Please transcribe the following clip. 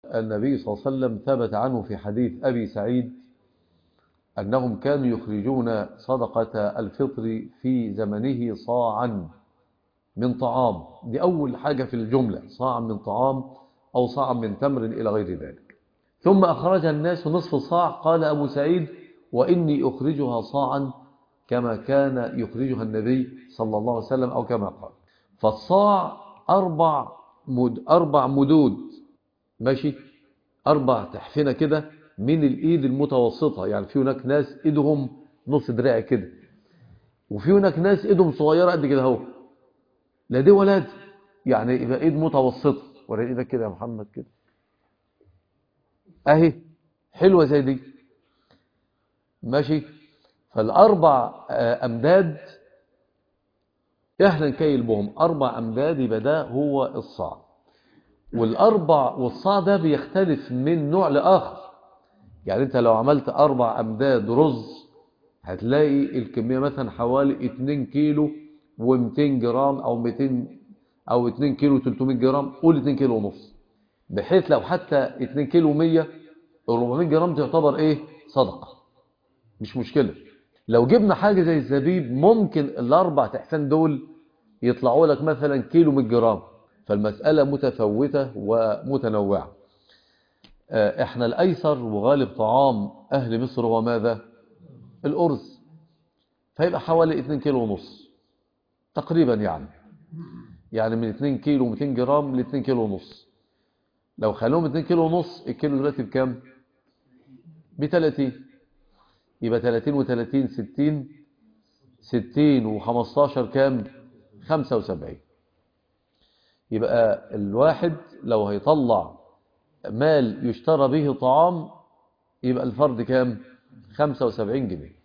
النبي صلى الله عليه وسلم ثبت عنه في حديث أبي سعيد أنهم كانوا يخرجون صدقة الفطر في زمنه صاعا من طعام. دي أول حاجة في الجملة، صاعا من طعام أو صاعا من تمر إلى غير ذلك. ثم أخرج الناس نصف صاع، قال أبو سعيد: وإني أخرجها صاعا كما كان يخرجها النبي صلى الله عليه وسلم أو كما قال. فالصاع أربع مدود، ماشي، 4 تحفنة كده من الإيد المتوسطة. يعني في هناك ناس إيدهم نص دراع كده، وفي هناك ناس إيدهم صغيرة قد كده اهو، لا دي ولا دي، يعني يبقى إيد متوسطة. ورا إيدك كده يا محمد كده أهي، حلوة زي دي، ماشي. فالأربع أمداد إحنا نكيل بهم 4 أمداد، يبقى ده هو الصاع. والصاع ده بيختلف من نوع لآخر. يعني أنت لو عملت 4 أمداد رز هتلاقي الكمية مثلا حوالي 2 كيلو و200 جرام أو 200 أو 2 كيلو 300 جرام، قول 2 كيلو ونص. بحيث لو حتى 2 كيلو 100 أو 400 جرام تعتبر إيه؟ صدقة، مش مشكلة. لو جبنا حاجة زي الزبيب ممكن الأربع تحفان دول يطلعوا لك مثلا كيلو 100 جرام. فالمسألة متفاوتة ومتنوعة. احنا الأيسر وغالب طعام أهل مصر هو ماذا؟ الأرز. فيبقى حوالي 2 كيلو ونص تقريبا، يعني من 2 كيلو 200 جرام ل 2 كيلو ونص. لو خلوهم 2 كيلو ونص، الكيلو دلوقتي بكام؟ ب 30. يبقى 30 و30 60، 60 و15 كام؟ 75. يبقى الواحد لو هيطلع مال يشترى به طعام، يبقى الفرد كام؟ 75 جنيه.